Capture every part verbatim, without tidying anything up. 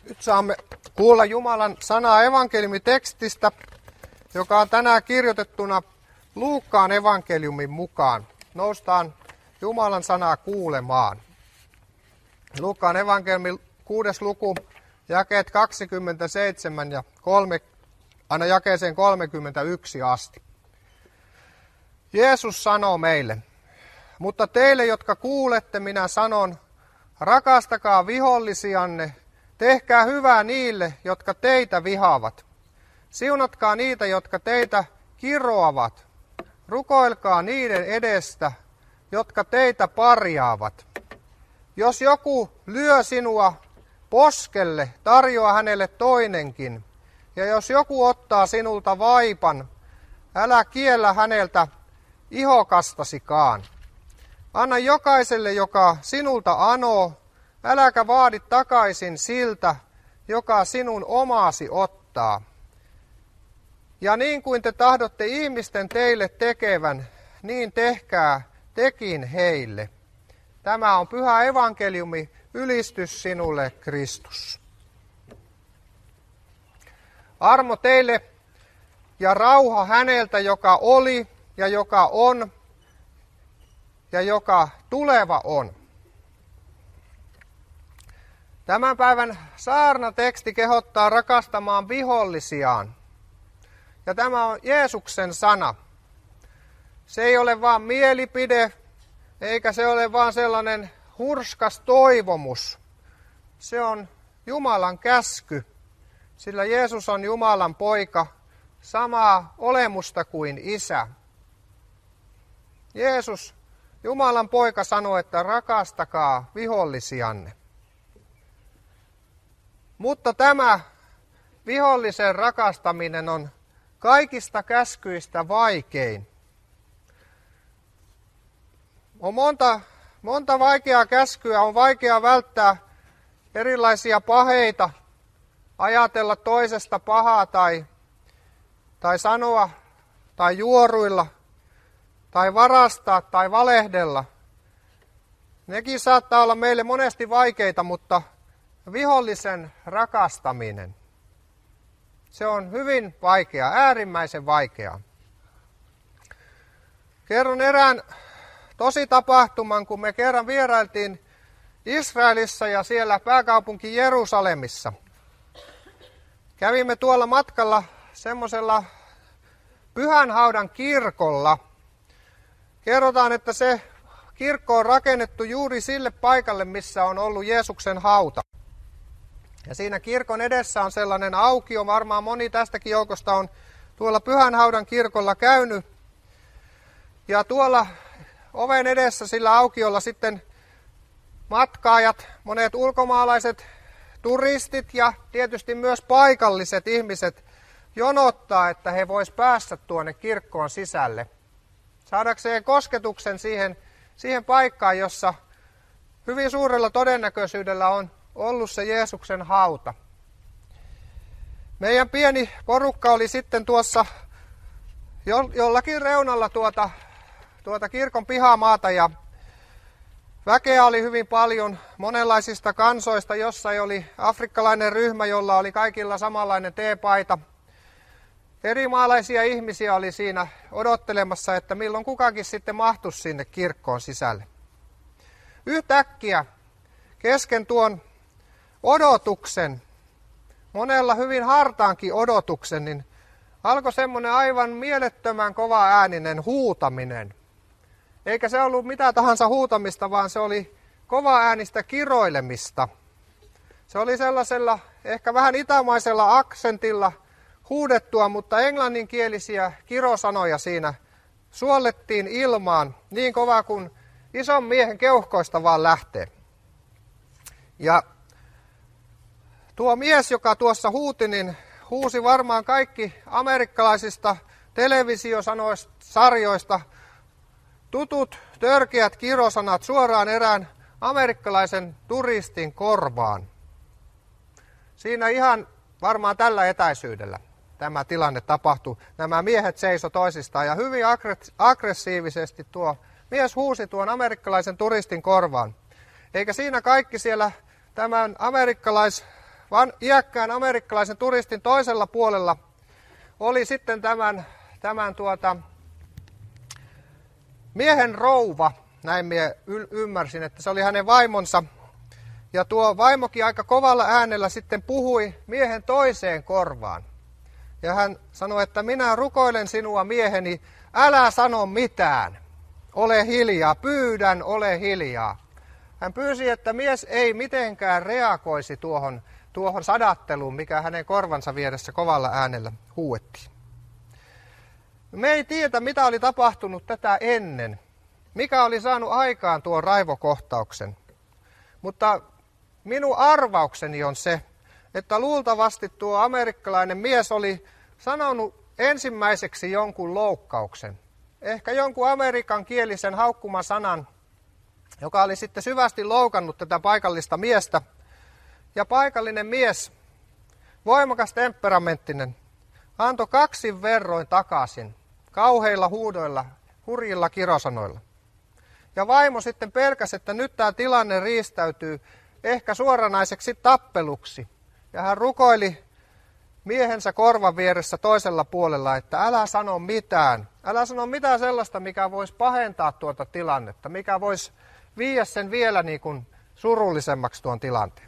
Nyt saamme kuulla Jumalan sanaa evankeliumitekstistä, joka on tänään kirjoitettuna Luukkaan evankeliumin mukaan. Noustaan Jumalan sanaa kuulemaan. Luukkaan evankeliumin kuudes luku, jakeet kaksikymmentäseitsemän ja kolme, aina jakeeseen kolmekymmentäyksi asti. Jeesus sanoo meille, mutta teille, jotka kuulette, minä sanon, rakastakaa vihollisianne, tehkää hyvää niille, jotka teitä vihaavat. Siunatkaa niitä, jotka teitä kiroavat. Rukoilkaa niiden edestä, jotka teitä parjaavat. Jos joku lyö sinua poskelle, tarjoa hänelle toinenkin. Ja jos joku ottaa sinulta vaipan, älä kiellä häneltä ihokastasikaan. Anna jokaiselle, joka sinulta anoo, äläkä vaadi takaisin siltä, joka sinun omasi ottaa. Ja niin kuin te tahdotte ihmisten teille tekevän, niin tehkää tekin heille. Tämä on pyhä evankeliumi, ylistys sinulle, Kristus. Armo teille ja rauha häneltä, joka oli ja joka on ja joka tuleva on. Tämän päivän saarnateksti kehottaa rakastamaan vihollisiaan. Ja tämä on Jeesuksen sana. Se ei ole vain mielipide, eikä se ole vain sellainen hurskas toivomus. Se on Jumalan käsky, sillä Jeesus on Jumalan poika, samaa olemusta kuin Isä. Jeesus, Jumalan poika, sanoi, että rakastakaa vihollisianne. Mutta tämä vihollisen rakastaminen on kaikista käskyistä vaikein. On monta, monta vaikeaa käskyä, on vaikea välttää erilaisia paheita, ajatella toisesta pahaa tai, tai sanoa tai juoruilla tai varastaa tai valehdella. Nekin saattaa olla meille monesti vaikeita, mutta vihollisen rakastaminen, se on hyvin vaikeaa, äärimmäisen vaikeaa. Kerron erään tositapahtuman, kun me kerran vierailtiin Israelissa ja siellä pääkaupunki Jerusalemissa. Kävimme tuolla matkalla semmoisella Pyhänhaudan kirkolla. Kerrotaan, että se kirkko on rakennettu juuri sille paikalle, missä on ollut Jeesuksen hauta. Ja siinä kirkon edessä on sellainen aukio, varmaan moni tästäkin joukosta on tuolla Pyhänhaudan kirkolla käynyt. Ja tuolla oven edessä sillä aukiolla sitten matkaajat, monet ulkomaalaiset turistit ja tietysti myös paikalliset ihmiset jonottaa, että he vois päästä tuonne kirkkoon sisälle. Saadakseen kosketuksen siihen, siihen paikkaan, jossa hyvin suurella todennäköisyydellä on ollut se Jeesuksen hauta. Meidän pieni porukka oli sitten tuossa jollakin reunalla tuota, tuota kirkon pihamaata ja väkeä oli hyvin paljon monenlaisista kansoista, jossa oli afrikkalainen ryhmä, jolla oli kaikilla samanlainen teepaita. Eri maalaisia ihmisiä oli siinä odottelemassa, että milloin kukakin sitten mahtuisi sinne kirkkoon sisälle. Yhtäkkiä kesken tuon odotuksen, monella hyvin hartaankin odotuksen, niin alkoi semmoinen aivan mielettömän kova ääninen huutaminen. Eikä se ollut mitä tahansa huutamista, vaan se oli kova äänistä kiroilemista. Se oli sellaisella ehkä vähän itämaisella aksentilla huudettua, mutta englanninkielisiä kirosanoja siinä suollettiin ilmaan niin kovaa kuin ison miehen keuhkoista vaan lähtee. Ja tuo mies, joka tuossa huuti, niin huusi varmaan kaikki amerikkalaisista televisiosarjoista tutut törkeät kirosanat suoraan erään amerikkalaisen turistin korvaan. Siinä ihan varmaan tällä etäisyydellä tämä tilanne tapahtui. Nämä miehet seiso toisistaan ja hyvin aggressiivisesti tuo mies huusi tuon amerikkalaisen turistin korvaan. Eikä siinä kaikki siellä tämän amerikkalais van, iäkkään amerikkalaisen turistin toisella puolella oli sitten tämän, tämän tuota, miehen rouva, näin minä ymmärsin, että se oli hänen vaimonsa. Ja tuo vaimokin aika kovalla äänellä sitten puhui miehen toiseen korvaan. Ja hän sanoi, että minä rukoilen sinua mieheni, älä sano mitään, ole hiljaa, pyydän, ole hiljaa. Hän pyysi, että mies ei mitenkään reagoisi tuohon, tuohon sadatteluun, mikä hänen korvansa vieressä kovalla äänellä huuettiin. Me ei tiedä, mitä oli tapahtunut tätä ennen, mikä oli saanut aikaan tuon raivokohtauksen. Mutta minun arvaukseni on se, että luultavasti tuo amerikkalainen mies oli sanonut ensimmäiseksi jonkun loukkauksen. Ehkä jonkun amerikan kielisen haukkumasanan, joka oli sitten syvästi loukannut tätä paikallista miestä. Ja paikallinen mies, voimakas temperamenttinen, antoi kaksin verroin takaisin, kauheilla huudoilla, hurjilla kirosanoilla. Ja vaimo sitten pelkäsi, että nyt tämä tilanne riistäytyy ehkä suoranaiseksi tappeluksi. Ja hän rukoili miehensä korvan vieressä toisella puolella, että älä sano mitään. Älä sano mitään sellaista, mikä voisi pahentaa tuota tilannetta, mikä voisi viiä sen vielä niin kuin surullisemmaksi tuon tilanteen.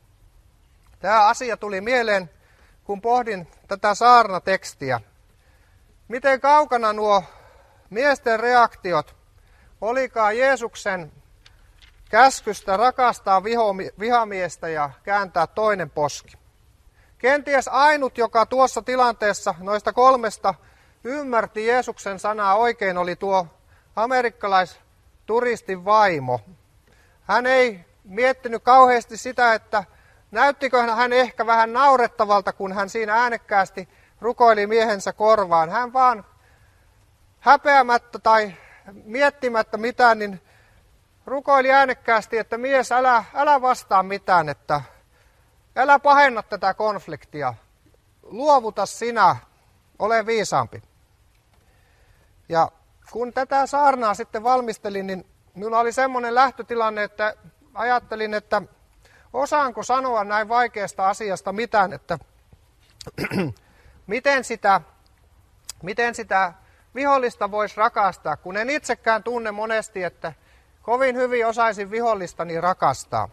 Tämä asia tuli mieleen, kun pohdin tätä saarnatekstiä. Miten kaukana nuo miesten reaktiot olikaan Jeesuksen käskystä rakastaa vihamiestä ja kääntää toinen poski. Kenties ainut, joka tuossa tilanteessa noista kolmesta ymmärti Jeesuksen sanaa oikein, oli tuo amerikkalaisturistin vaimo. Hän ei miettinyt kauheasti sitä, että näyttikö hän ehkä vähän naurettavalta, kun hän siinä äänekkäästi rukoili miehensä korvaan. Hän vaan häpeämättä tai miettimättä mitään, niin rukoili äänekkäästi, että mies, älä, älä vastaa mitään, että älä pahenna tätä konfliktia, luovuta sinä, ole viisaampi. Ja kun tätä saarnaa sitten valmistelin, niin minulla oli semmoinen lähtötilanne, että ajattelin, että osaanko sanoa näin vaikeasta asiasta mitään, että miten sitä, miten sitä vihollista voisi rakastaa, kun en itsekään tunne monesti, että kovin hyvin osaisin vihollistani rakastaa.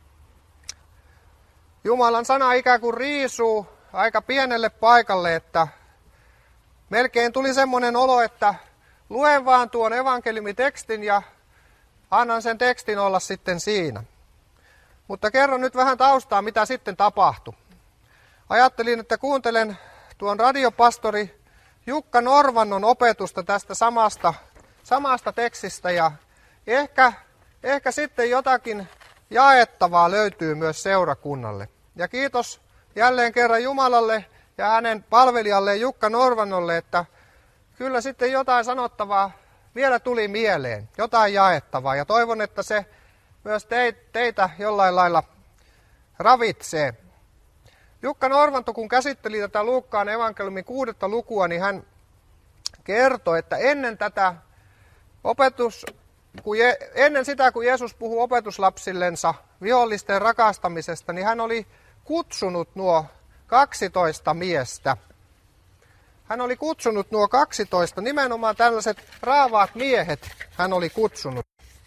Jumalan sana ikään kuin riisuu aika pienelle paikalle, että melkein tuli semmoinen olo, että luen vaan tuon evankeliumitekstin ja annan sen tekstin olla sitten siinä. Mutta kerron nyt vähän taustaa, mitä sitten tapahtui. Ajattelin, että kuuntelen tuon radiopastori Jukka Norvannon opetusta tästä samasta, samasta tekstistä ja ehkä, ehkä sitten jotakin jaettavaa löytyy myös seurakunnalle. Ja kiitos jälleen kerran Jumalalle ja hänen palvelijalleen Jukka Norvannolle, että kyllä sitten jotain sanottavaa vielä tuli mieleen, jotain jaettavaa. Ja toivon, että se myös teitä jollain lailla ravitsee. Jukka Norvanto, kun käsitteli tätä Luukkaan evankeliumin kuudetta lukua, niin hän kertoi, että ennen tätä opetus, kun je, ennen sitä, kun Jeesus puhui opetuslapsillensa vihollisten rakastamisesta, niin hän oli kutsunut nuo kaksitoista miestä. Hän oli kutsunut nuo kaksitoista, nimenomaan tällaiset raavaat miehet hän oli kutsunut.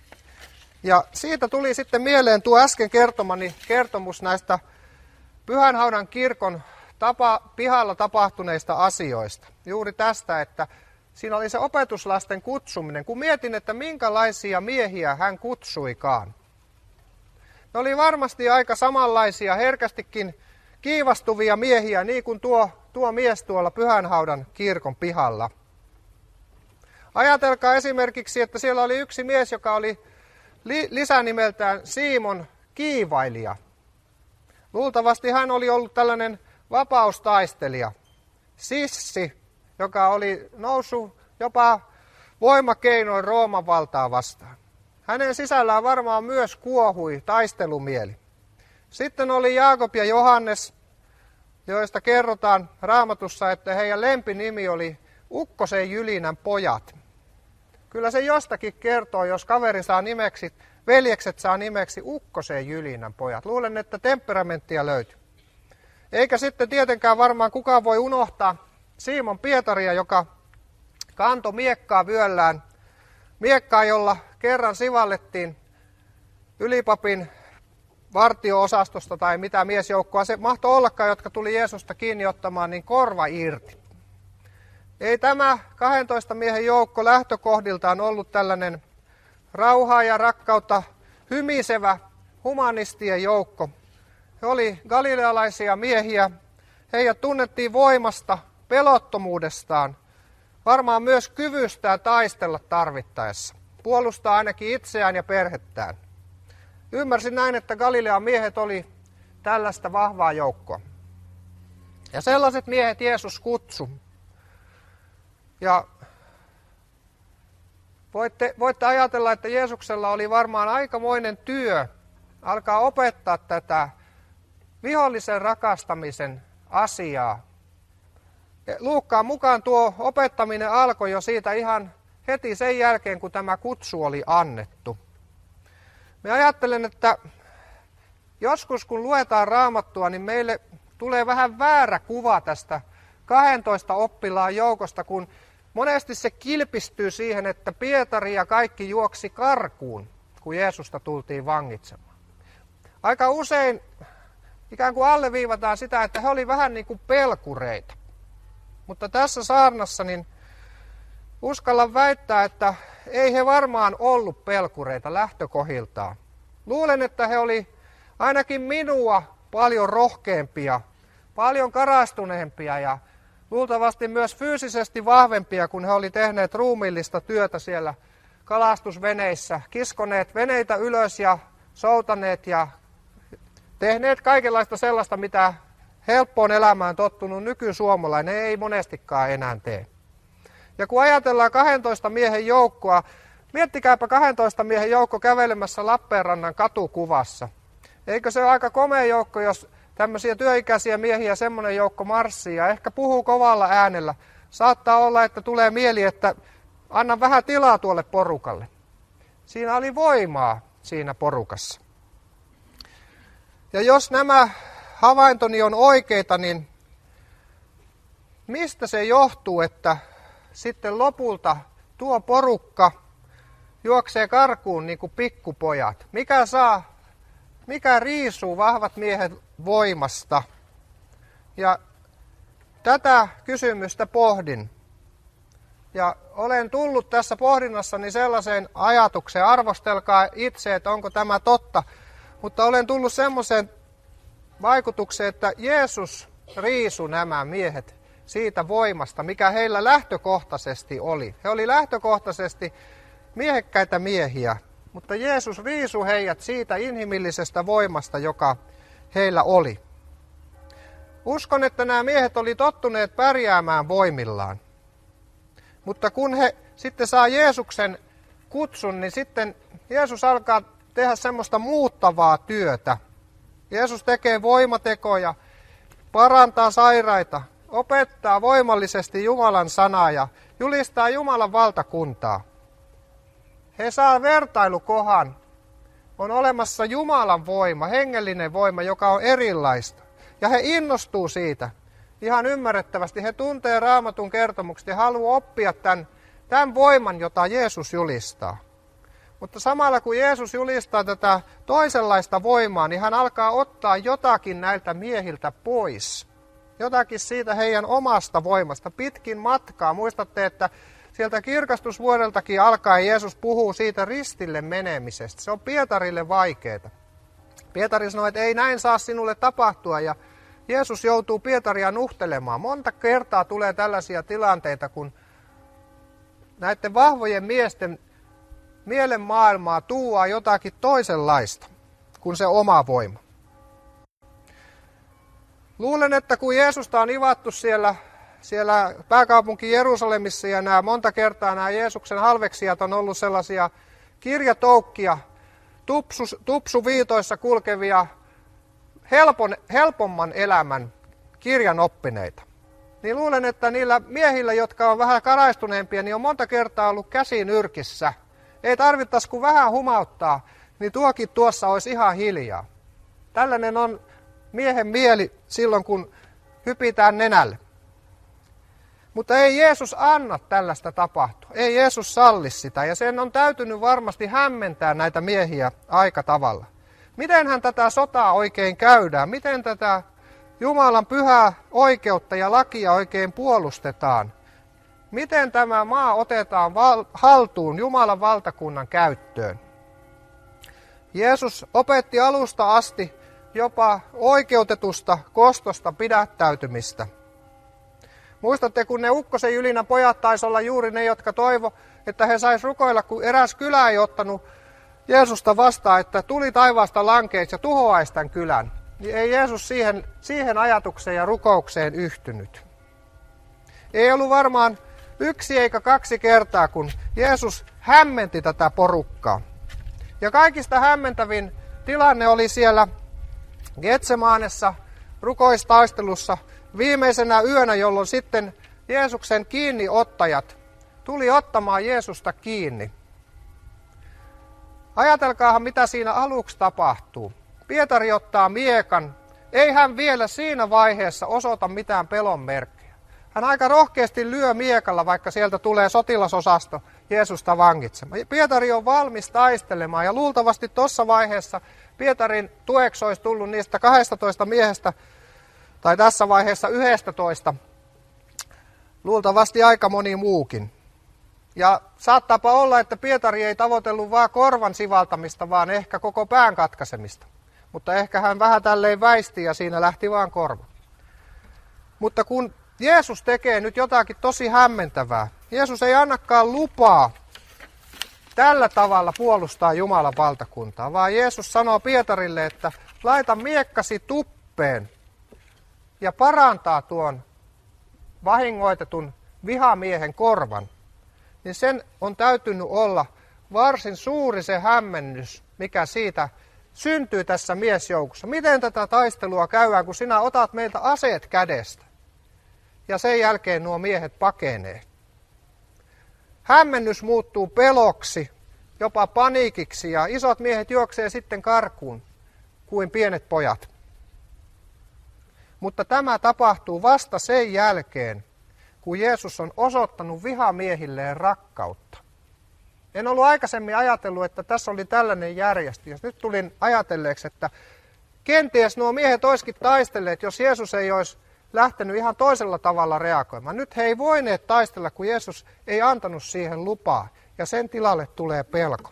Ja siitä tuli sitten mieleen tuo äsken kertomani kertomus näistä Pyhänhaudan kirkon tapa, pihalla tapahtuneista asioista. Juuri tästä, että siinä oli se opetuslasten kutsuminen, kun mietin, että minkälaisia miehiä hän kutsuikaan. Ne oli varmasti aika samanlaisia, herkästikin kiivastuvia miehiä, niin kuin tuo, tuo mies tuolla Pyhänhaudan kirkon pihalla. Ajatelkaa esimerkiksi, että siellä oli yksi mies, joka oli li, lisänimeltään Simon Kiivailija. Luultavasti hän oli ollut tällainen vapaustaistelija, sissi, joka oli noussut jopa voimakeinoin Rooman valtaa vastaan. Hänen sisällään varmaan myös kuohui taistelumieli. Sitten oli Jaakob ja Johannes, joista kerrotaan Raamatussa, että heidän lempinimi oli Ukkosen Jylinän pojat. Kyllä se jostakin kertoo, jos kaveri saa nimeksi, veljekset saa nimeksi Ukkosen Jylinän pojat. Luulen, että temperamenttia löytyy. Eikä sitten tietenkään varmaan kukaan voi unohtaa Simon Pietaria, joka kantoi miekkaa vyöllään. Miekkaa, jolla kerran sivallettiin ylipapin vartio-osastosta tai mitä miesjoukkoa se mahtoi ollakaan, jotka tuli Jeesusta kiinni ottamaan, niin korva irti. Ei tämä kahdentoista miehen joukko lähtökohdiltaan ollut tällainen rauhaa ja rakkautta hymisevä humanistien joukko. He oli galilealaisia miehiä. Heidät tunnettiin voimasta, pelottomuudestaan, varmaan myös kyvystään taistella tarvittaessa, puolustaa ainakin itseään ja perhettään. Ymmärsin näin, että Galilean miehet oli tällaista vahvaa joukkoa. Ja sellaiset miehet Jeesus kutsui. Ja voitte, voitte ajatella, että Jeesuksella oli varmaan aikamoinen työ alkaa opettaa tätä vihollisen rakastamisen asiaa. Ja Luukkaan mukaan tuo opettaminen alkoi jo siitä ihan heti sen jälkeen, kun tämä kutsu oli annettu. Mä ajattelen, että joskus kun luetaan Raamattua, niin meille tulee vähän väärä kuva tästä kahdentoista oppilaan joukosta, kun monesti se kilpistyy siihen, että Pietari ja kaikki juoksi karkuun, kun Jeesusta tultiin vangitsemaan. Aika usein ikään kuin alleviivataan sitä, että he olivat vähän niin kuin pelkureita. Mutta tässä saarnassa niin uskallan väittää, että ei he varmaan ollut pelkureita lähtökohdiltaan. Luulen, että he oli ainakin minua paljon rohkeampia, paljon karastuneempia ja luultavasti myös fyysisesti vahvempia, kun he oli tehneet ruumiillista työtä siellä kalastusveneissä, kiskoneet veneitä ylös ja soutaneet ja tehneet kaikenlaista sellaista, mitä helppoon elämään tottunut nykysuomalainen ei monestikaan enää tee. Ja kun ajatellaan kahdentoista miehen joukkoa, miettikääpä kahdentoista miehen joukko kävelemässä Lappeenrannan katukuvassa. Eikö se ole aika komea joukko, jos tämmöisiä työikäisiä miehiä semmoinen joukko marssii ja ehkä puhuu kovalla äänellä. Saattaa olla, että tulee mieli, että anna vähän tilaa tuolle porukalle. Siinä oli voimaa siinä porukassa. Ja jos nämä havaintoni on oikeita, niin mistä se johtuu, että sitten lopulta tuo porukka juoksee karkuun niin kuin pikkupojat? Mikä saa, mikä riisuu vahvat miehet voimasta? Ja tätä kysymystä pohdin. Ja olen tullut tässä pohdinnassani sellaiseen ajatukseen, arvostelkaa itse, että onko tämä totta, mutta olen tullut semmoiseen vaikutukseen, että Jeesus riisui nämä miehet siitä voimasta, mikä heillä lähtökohtaisesti oli. He oli lähtökohtaisesti miehekkäitä miehiä, mutta Jeesus riisui heidät siitä inhimillisestä voimasta, joka heillä oli. Uskon, että nämä miehet oli tottuneet pärjäämään voimillaan. Mutta kun he sitten saa Jeesuksen kutsun, niin sitten Jeesus alkaa tehdä semmoista muuttavaa työtä. Jeesus tekee voimatekoja, parantaa sairaita, opettaa voimallisesti Jumalan sanaa ja julistaa Jumalan valtakuntaa. He saa vertailukohan. On olemassa Jumalan voima, hengellinen voima, joka on erilaista. Ja he innostuu siitä. Ihan ymmärrettävästi. He tuntee Raamatun kertomukset ja haluaa oppia tämän, tämän voiman, jota Jeesus julistaa. Mutta samalla kun Jeesus julistaa tätä toisenlaista voimaa, niin hän alkaa ottaa jotakin näiltä miehiltä pois. Jotakin siitä heidän omasta voimasta pitkin matkaa. Muistatte, että sieltä kirkastusvuodeltakin alkaen Jeesus puhuu siitä ristille menemisestä. Se on Pietarille vaikeaa. Pietari sanoi, että ei näin saa sinulle tapahtua ja Jeesus joutuu Pietaria nuhtelemaan. Monta kertaa tulee tällaisia tilanteita, kun näiden vahvojen miesten mielen maailmaa tuuaa jotakin toisenlaista kuin se oma voima. Luulen, että kun Jeesusta on ivattu siellä, siellä pääkaupunki Jerusalemissa ja nämä, monta kertaa nämä Jeesuksen halveksijat on ollut sellaisia kirjatoukkia, tupsu, tupsuviitoissa kulkevia, helpon, helpomman elämän kirjanoppineita. Niin luulen, että niillä miehillä, jotka on vähän karaistuneempia, niin on monta kertaa ollut käsi nyrkissä. Ei tarvittaisi kuin vähän humauttaa, niin tuokin tuossa olisi ihan hiljaa. Tällainen on miehen mieli silloin, kun hypitään nenälle. Mutta ei Jeesus anna tällaista tapahtua. Ei Jeesus salli sitä, ja sen on täytynyt varmasti hämmentää näitä miehiä aika tavalla. Mitenhän tätä sotaa oikein käydään? Miten tätä Jumalan pyhää oikeutta ja lakia oikein puolustetaan? Miten tämä maa otetaan val- haltuun Jumalan valtakunnan käyttöön? Jeesus opetti alusta asti jopa oikeutetusta kostosta pidättäytymistä. Muistatte, kun ne Ukkosen Jylinän pojat taisi olla juuri ne, jotka toivo, että he sais rukoilla, kun eräs kylä ei ottanut Jeesusta vastaan, että tuli taivaasta lankeis ja tuhoaisi tämän kylän. Niin ei Jeesus siihen, siihen ajatukseen ja rukoukseen yhtynyt. Ei ollut varmaan yksi eikä kaksi kertaa, kun Jeesus hämmenti tätä porukkaa. Ja kaikista hämmentävin tilanne oli siellä Getsemanessa rukoistaistelussa viimeisenä yönä, jolloin sitten Jeesuksen kiinniottajat tuli ottamaan Jeesusta kiinni. Ajatelkaahan, mitä siinä aluksi tapahtuu. Pietari ottaa miekan. Ei hän vielä siinä vaiheessa osoita mitään pelon merkkejä. Hän aika rohkeasti lyö miekalla, vaikka sieltä tulee sotilasosasto Jeesusta vangitsemaan. Pietari on valmis taistelemaan, ja luultavasti tuossa vaiheessa Pietarin tueksi olisi tullut niistä kahdestatoista miehestä, tai tässä vaiheessa yhdestätoista, luultavasti aika moni muukin. Ja saattaapa olla, että Pietari ei tavoitellut vain korvan sivaltamista, vaan ehkä koko pään katkaisemista. Mutta ehkä hän vähän tälleen väisti ja siinä lähti vaan korva. Mutta kun Jeesus tekee nyt jotakin tosi hämmentävää, Jeesus ei annakaan lupaa tällä tavalla puolustaa Jumalan valtakuntaa, vaan Jeesus sanoo Pietarille, että laita miekkasi tuppeen ja parantaa tuon vahingoitetun vihamiehen korvan. Niin sen on täytynyt olla varsin suuri se hämmennys, mikä siitä syntyy tässä miesjoukossa. Miten tätä taistelua käydään, kun sinä otat meiltä aseet kädestä ja sen jälkeen nuo miehet pakenee. Hämmennys muuttuu peloksi, jopa paniikiksi, ja isot miehet juoksee sitten karkuun kuin pienet pojat. Mutta tämä tapahtuu vasta sen jälkeen, kun Jeesus on osoittanut vihamiehilleen rakkautta. En ollut aikaisemmin ajatellut, että tässä oli tällainen järjestys. Nyt tulin ajatelleeksi, että kenties nuo miehet olisikin taistelleet, jos Jeesus ei olisi lähtenyt ihan toisella tavalla reagoimaan. Nyt he ei voineet taistella, kun Jeesus ei antanut siihen lupaa, ja sen tilalle tulee pelko.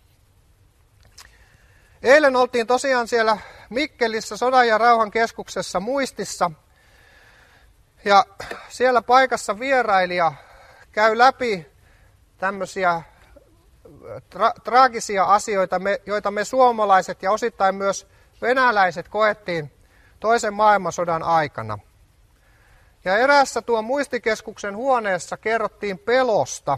Eilen oltiin tosiaan siellä Mikkelissä sodan ja rauhan keskuksessa Muistissa, ja siellä paikassa vierailija käy läpi tämmöisiä tra- traagisia asioita, joita me suomalaiset ja osittain myös venäläiset koettiin toisen maailmansodan aikana. Ja eräässä tuon muistikeskuksen huoneessa kerrottiin pelosta.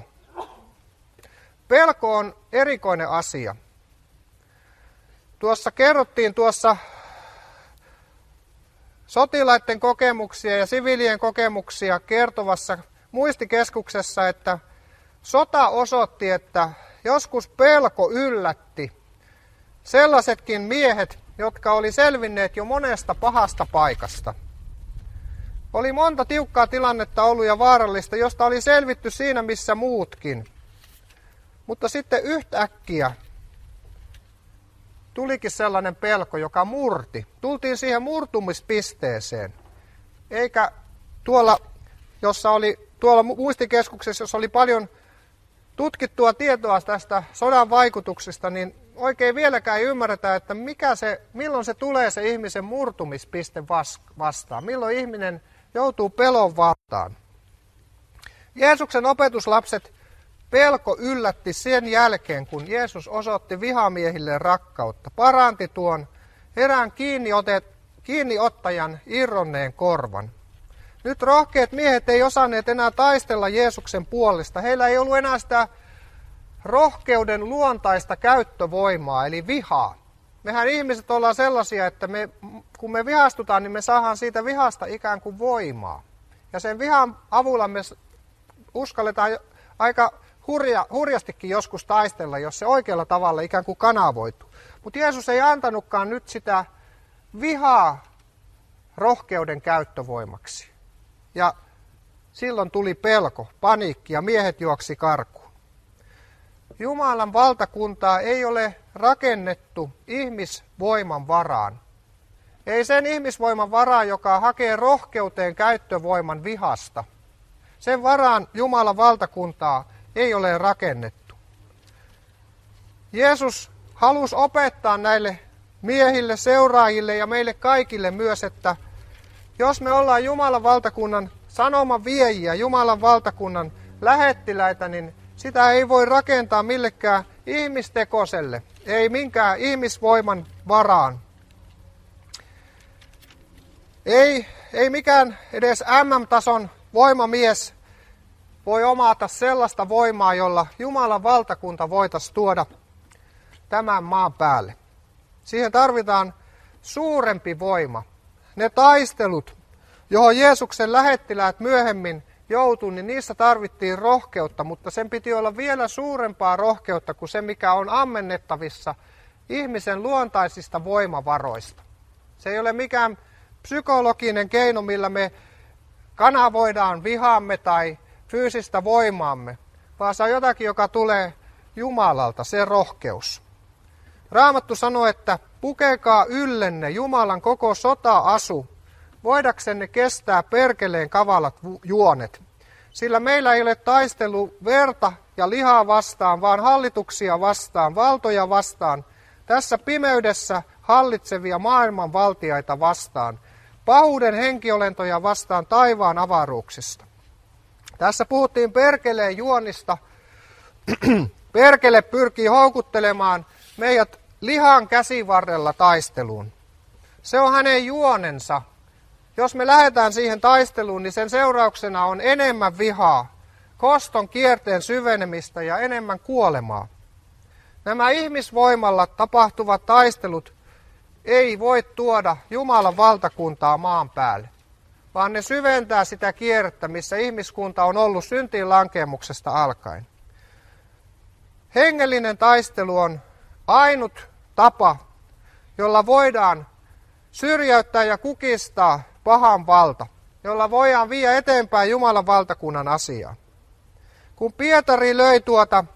Pelko on erikoinen asia. Tuossa kerrottiin tuossa sotilaiden kokemuksia ja siviilien kokemuksia kertovassa muistikeskuksessa, että sota osoitti, että joskus pelko yllätti sellaisetkin miehet, jotka oli selvinneet jo monesta pahasta paikasta. Oli monta tiukkaa tilannetta ollut ja vaarallista, josta oli selvitty siinä missä muutkin. Mutta sitten yhtäkkiä tulikin sellainen pelko, joka murti. Tultiin siihen murtumispisteeseen. Eikä tuolla, jossa oli, tuolla muistikeskuksessa, jossa oli paljon tutkittua tietoa tästä sodan vaikutuksista, niin oikein vieläkään ei ymmärretä, että mikä se, milloin se tulee se ihmisen murtumispiste vastaan. Milloin ihminen joutuu pelon valtaan. Jeesuksen opetuslapset pelko yllätti sen jälkeen, kun Jeesus osoitti vihamiehille rakkautta, paranti tuon erään kiinniotet, kiinniottajan irronneen korvan. Nyt rohkeat miehet ei osanneet enää taistella Jeesuksen puolesta. Heillä ei ollut enää sitä rohkeuden luontaista käyttövoimaa, eli vihaa. Mehän ihmiset ollaan sellaisia, että me, kun me vihastutaan, niin me saadaan siitä vihasta ikään kuin voimaa. Ja sen vihan avulla me uskalletaan aika hurja, hurjastikin joskus taistella, jos se oikealla tavalla ikään kuin kanavoituu. Mutta Jeesus ei antanutkaan nyt sitä vihaa rohkeuden käyttövoimaksi. Ja silloin tuli pelko, paniikki ja miehet juoksi karkuun. Jumalan valtakuntaa ei ole rakennettu ihmisvoiman varaan. Ei sen ihmisvoiman varaan, joka hakee rohkeuteen käyttövoiman vihasta. Sen varaan Jumalan valtakuntaa ei ole rakennettu. Jeesus halusi opettaa näille miehille, seuraajille ja meille kaikille myös, että jos me ollaan Jumalan valtakunnan sanoman viejiä, Jumalan valtakunnan lähettiläitä, niin sitä ei voi rakentaa millekään ihmistekoselle, ei minkään ihmisvoiman varaan. Ei, ei mikään edes äm äm-tason voimamies voi omata sellaista voimaa, jolla Jumalan valtakunta voitaisiin tuoda tämän maan päälle. Siihen tarvitaan suurempi voima. Ne taistelut, johon Jeesuksen lähettiläät myöhemmin joutui, niin niissä tarvittiin rohkeutta, mutta sen piti olla vielä suurempaa rohkeutta kuin se, mikä on ammennettavissa ihmisen luontaisista voimavaroista. Se ei ole mikään psykologinen keino, millä me kanavoidaan vihaamme tai fyysistä voimaamme, vaan se on jotakin, joka tulee Jumalalta, se rohkeus. Raamattu sanoo, että pukekaa yllenne Jumalan koko sota-asu, voidaksenne kestää perkeleen kavalat juonet. Sillä meillä ei ole taistelu verta ja lihaa vastaan, vaan hallituksia vastaan, valtoja vastaan, tässä pimeydessä hallitsevia maailman valtiaita vastaan, pahuuden henkiolentoja vastaan taivaan avaruuksista. Tässä puhuttiin perkeleen juonista. Perkele pyrkii houkuttelemaan meidät lihan käsivarrella taisteluun. Se on hänen juonensa. Jos me lähdetään siihen taisteluun, niin sen seurauksena on enemmän vihaa, koston kierteen syvenemistä ja enemmän kuolemaa. Nämä ihmisvoimalla tapahtuvat taistelut ei voi tuoda Jumalan valtakuntaa maan päälle, vaan ne syventää sitä kierrettä, missä ihmiskunta on ollut syntiin lankemuksesta alkaen. Hengellinen taistelu on ainut tapa, jolla voidaan syrjäyttää ja kukistaa pahan valta, jolla voidaan viedä eteenpäin Jumalan valtakunnan asiaa. Kun Pietari löi tuota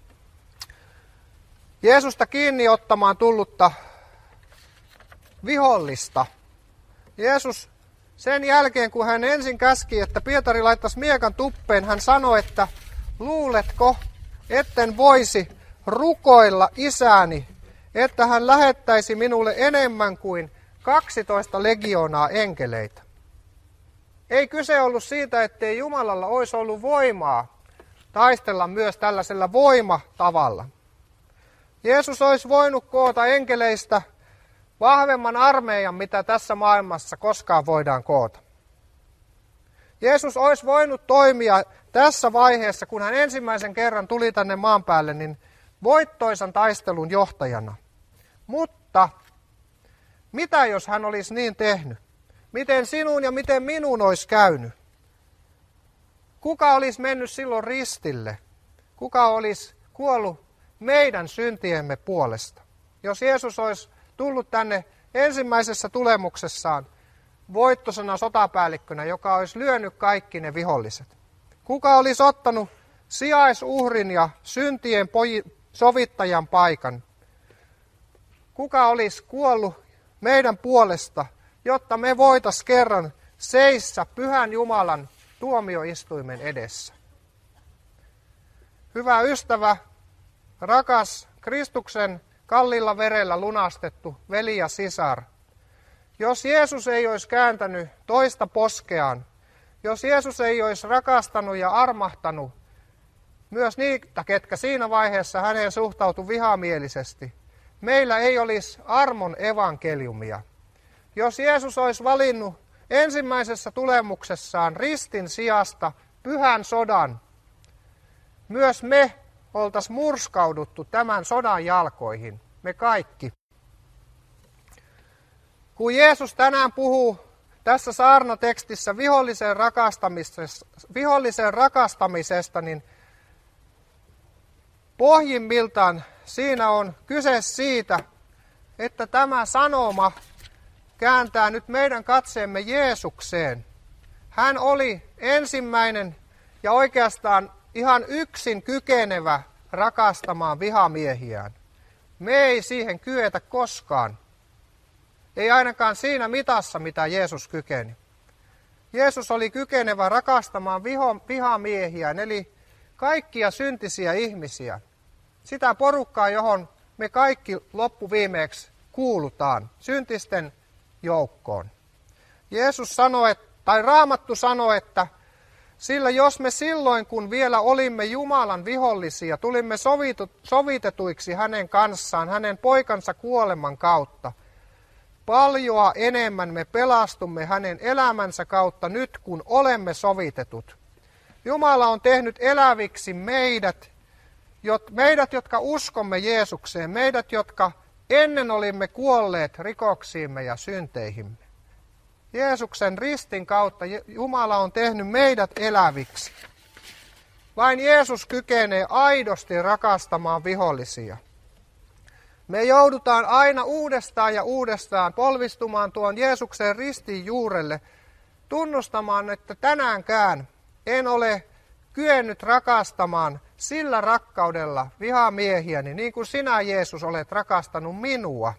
Jeesusta kiinni ottamaan tullutta vihollista, Jeesus sen jälkeen, kun hän ensin käski, että Pietari laittaisi miekan tuppeen, hän sanoi, että luuletko, etten voisi rukoilla isääni, että hän lähettäisi minulle enemmän kuin kaksitoista legioonaa enkeleitä. Ei kyse ollut siitä, ettei Jumalalla olisi ollut voimaa taistella myös tällaisella voimatavalla. Jeesus olisi voinut koota enkeleistä vahvemman armeijan, mitä tässä maailmassa koskaan voidaan koota. Jeesus olisi voinut toimia tässä vaiheessa, kun hän ensimmäisen kerran tuli tänne maan päälle, niin voittoisan taistelun johtajana. Mutta mitä jos hän olisi niin tehnyt? Miten sinun ja miten minun olisi käynyt? Kuka olisi mennyt silloin ristille? Kuka olisi kuollut meidän syntiemme puolesta? Jos Jeesus olisi tullut tänne ensimmäisessä tulemuksessaan voittosana sotapäällikkönä, joka olisi lyönyt kaikki ne viholliset. Kuka olisi ottanut sijaisuhrin ja syntien sovittajan paikan? Kuka olisi kuollut meidän puolesta, jotta me voitaisiin kerran seistä Pyhän Jumalan tuomioistuimen edessä? Hyvä ystävä, rakas Kristuksen kalliilla verellä lunastettu veli ja sisar, jos Jeesus ei olisi kääntänyt toista poskeaan, jos Jeesus ei olisi rakastanut ja armahtanut myös niitä, ketkä siinä vaiheessa häneen suhtautui vihamielisesti, meillä ei olisi armon evankeliumia. Jos Jeesus olisi valinnut ensimmäisessä tulemuksessaan ristin sijasta pyhän sodan, myös me oltaisiin murskauduttu tämän sodan jalkoihin, me kaikki. Kun Jeesus tänään puhuu tässä saarnatekstissä vihollisen rakastamisesta, vihollisen rakastamisesta, niin pohjimmiltaan siinä on kyse siitä, että tämä sanoma kääntää nyt meidän katseemme Jeesukseen. Hän oli ensimmäinen ja oikeastaan ihan yksin kykenevä rakastamaan vihamiehiään. Me ei siihen kyetä koskaan. Ei ainakaan siinä mitassa, mitä Jeesus kykeni. Jeesus oli kykenevä rakastamaan viho, vihamiehiään, eli kaikkia syntisiä ihmisiä. Sitä porukkaa, johon me kaikki loppuviimeeksi kuulutaan, syntisten joukkoon. Jeesus sanoi, tai Raamattu sanoi, että sillä jos me silloin, kun vielä olimme Jumalan vihollisia, tulimme sovitu, sovitetuiksi hänen kanssaan, hänen poikansa kuoleman kautta, paljoa enemmän me pelastumme hänen elämänsä kautta nyt, kun olemme sovitetut. Jumala on tehnyt eläviksi meidät, meidät, jotka uskomme Jeesukseen, meidät, jotka ennen olimme kuolleet rikoksiimme ja synteihimme. Jeesuksen ristin kautta Jumala on tehnyt meidät eläviksi. Vain Jeesus kykenee aidosti rakastamaan vihollisia. Me joudutaan aina uudestaan ja uudestaan polvistumaan tuon Jeesuksen ristin juurelle, tunnustamaan, että tänäänkään en ole kyennyt rakastamaan sillä rakkaudella vihamiehiäni, niin kuin sinä, Jeesus, olet rakastanut minua.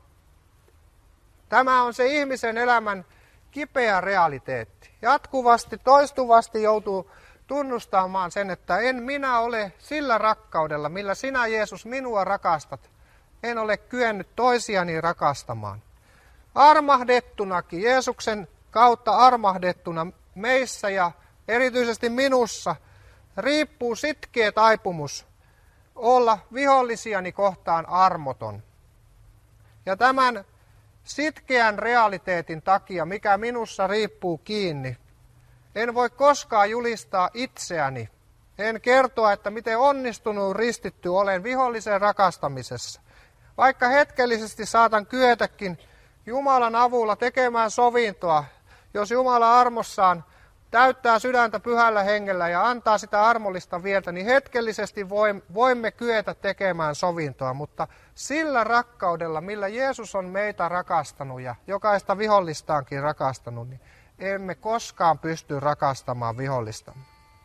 Tämä on se ihmisen elämän kipeä realiteetti. Jatkuvasti, toistuvasti joutuu tunnustamaan sen, että en minä ole sillä rakkaudella, millä sinä, Jeesus, minua rakastat. En ole kyennyt toisiani rakastamaan. Armahdettunakin, Jeesuksen kautta armahdettuna meissä ja erityisesti minussa, riippuu sitkeä taipumus olla vihollisiani kohtaan armoton. Ja tämän sitkeän realiteetin takia, mikä minussa riippuu kiinni, en voi koskaan julistaa itseäni. En kertoa, että miten onnistunut ristitty olen vihollisen rakastamisessa. Vaikka hetkellisesti saatan kyetäkin Jumalan avulla tekemään sovintoa, jos Jumala armossaan täyttää sydäntä pyhällä hengellä ja antaa sitä armollista vieltä, niin hetkellisesti voimme kyetä tekemään sovintoa, mutta sillä rakkaudella, millä Jeesus on meitä rakastanut ja jokaista vihollistaankin rakastanut, niin emme koskaan pysty rakastamaan vihollistamme.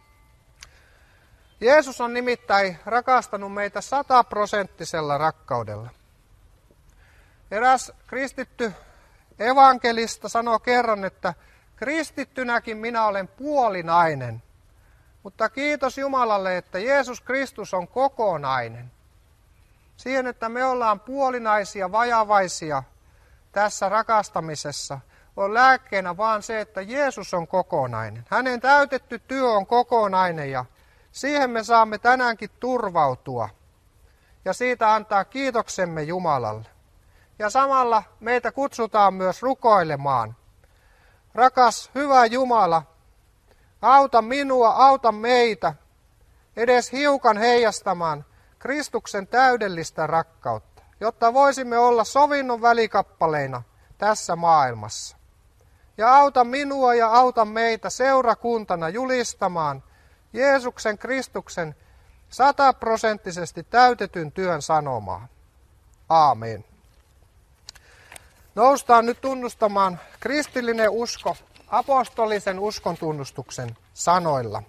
Jeesus on nimittäin rakastanut meitä sataprosenttisella rakkaudella. Eräs kristitty evankelista sanoo kerran, että kristittynäkin minä olen puolinainen, mutta kiitos Jumalalle, että Jeesus Kristus on kokonainen. Siihen, että me ollaan puolinaisia, vajavaisia tässä rakastamisessa, on lääkkeenä vaan se, että Jeesus on kokonainen. Hänen täytetty työ on kokonainen ja siihen me saamme tänäänkin turvautua ja siitä antaa kiitoksemme Jumalalle. Ja samalla meitä kutsutaan myös rukoilemaan. Rakas, hyvä Jumala, auta minua, auta meitä edes hiukan heijastamaan Kristuksen täydellistä rakkautta, jotta voisimme olla sovinnon välikappaleina tässä maailmassa. Ja auta minua ja auta meitä seurakuntana julistamaan Jeesuksen Kristuksen sataprosenttisesti täytetyn työn sanomaa. Aamen. Noustaan nyt tunnustamaan kristillinen usko apostolisen uskon tunnustuksen sanoilla.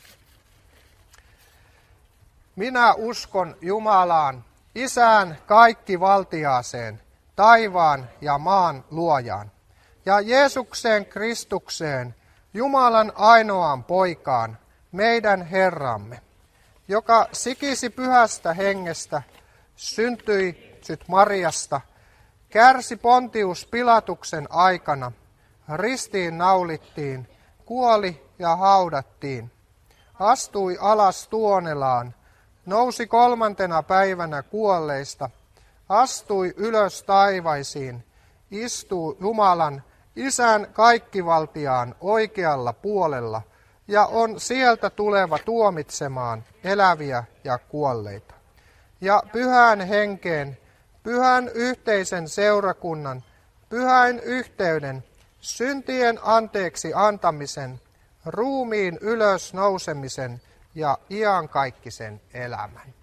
Minä uskon Jumalaan, Isään kaikkivaltiaaseen, taivaan ja maan luojaan, ja Jeesukseen Kristukseen, Jumalan ainoaan poikaan, meidän Herramme, joka sikisi pyhästä hengestä, syntyi syt Mariasta, kärsi Pontius Pilatuksen aikana, ristiin naulittiin, kuoli ja haudattiin, astui alas Tuonelaan, nousi kolmantena päivänä kuolleista, astui ylös taivaisiin, istuu Jumalan, Isän kaikkivaltiaan oikealla puolella ja on sieltä tuleva tuomitsemaan eläviä ja kuolleita. Ja pyhään henkeen, pyhän yhteisen seurakunnan, pyhän yhteyden, syntien anteeksi antamisen, ruumiin ylös nousemisen ja iankaikkisen elämän.